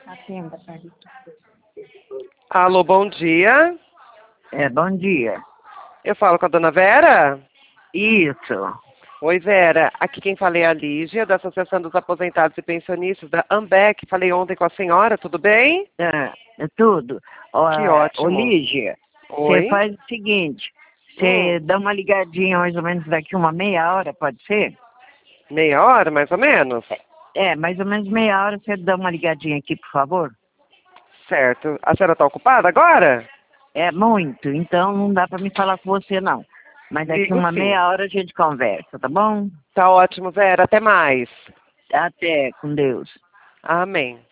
Atenda, Thalita. Alô, bom dia. Bom dia. Eu falo com a dona Vera? Isso. Oi, Vera. Aqui quem fala é a Lígia, da Associação dos Aposentados e Pensionistas da AMBEC. Falei ontem com a senhora, tudo bem? É tudo. Que ótimo. Lígia, você Oi. faz o seguinte, você dá uma ligadinha mais ou menos daqui uma meia hora, pode ser? Meia hora, mais ou menos? Mais ou menos meia hora, você dá uma ligadinha aqui, por favor? Certo. A senhora está ocupada agora? É muito, então não dá para me falar com você, não. Mas daqui Ligo uma sim. meia hora a gente conversa, tá bom? Tá ótimo, Vera. Até mais. Até, com Deus. Amém.